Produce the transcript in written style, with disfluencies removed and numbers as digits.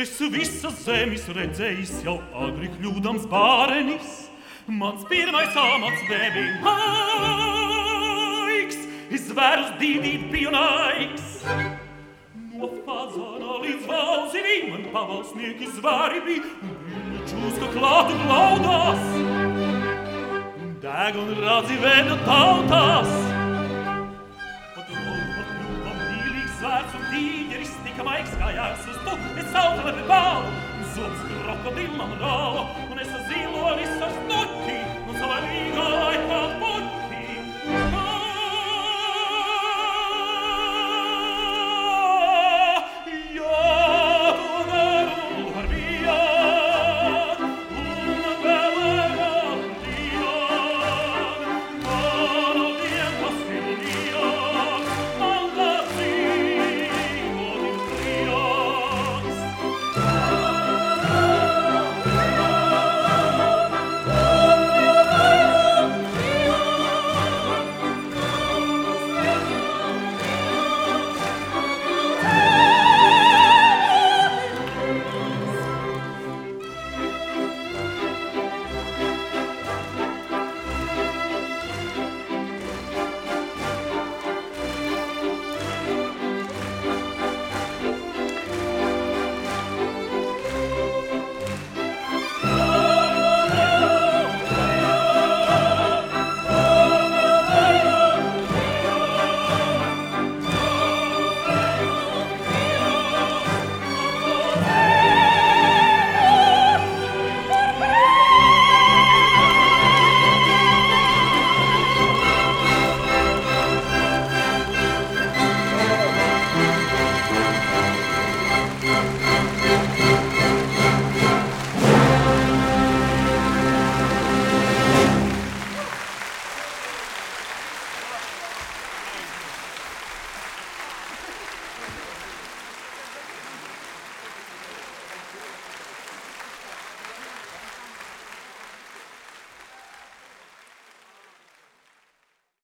Es visas zemes redzējis jau agri kļūdams bārenis. Mans pirmais amats nebija maigs, zvērus dīdīt biju naigs. No fazāna līdz valzivī man pavalsnieki zvēri bija, viņa čūska klātu glaudās, deg un radzi vēda tautās. Pat ropa mīlīgs zvērs un tīģeris tika maigs kā jārs uz tu, es sautu lepi bālu, zobs krokodilam rāva, un es ar zilonis ar snuķi, un savā rīgā laikā puķi.